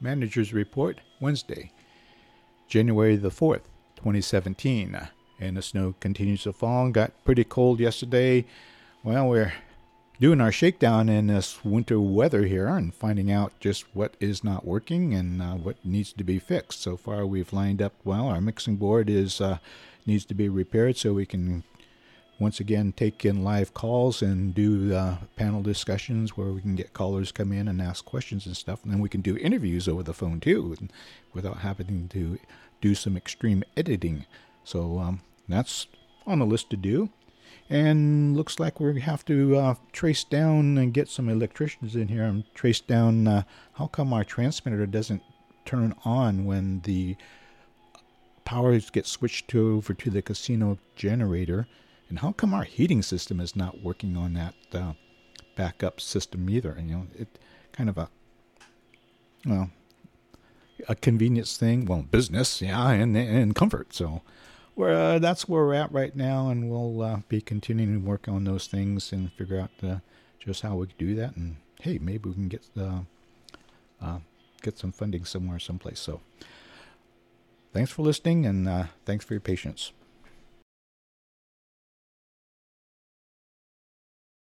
Manager's Report, Wednesday, January the 4th, 2017. And the snow continues to fall. Got pretty cold yesterday. Well, we're doing our shakedown in this winter weather here and finding out just what is not working and what needs to be fixed. So far, we've lined up well. Our mixing board needs to be repaired so we can once again take in live calls and do panel discussions where we can get callers come in and ask questions and stuff. And then we can do interviews over the phone too without having to do some extreme editing. So that's on the list to do. And looks like we have to trace down and get some electricians in here and trace down how come our transmitter doesn't turn on when the power gets switched over to the casino generator, and how come our heating system is not working on that backup system either. And, it kind of a convenience thing, business, and comfort. So that's where we're at right now, and we'll be continuing to work on those things and figure out just how we can do that. And hey, maybe we can get some funding someplace. So thanks for listening, and thanks for your patience.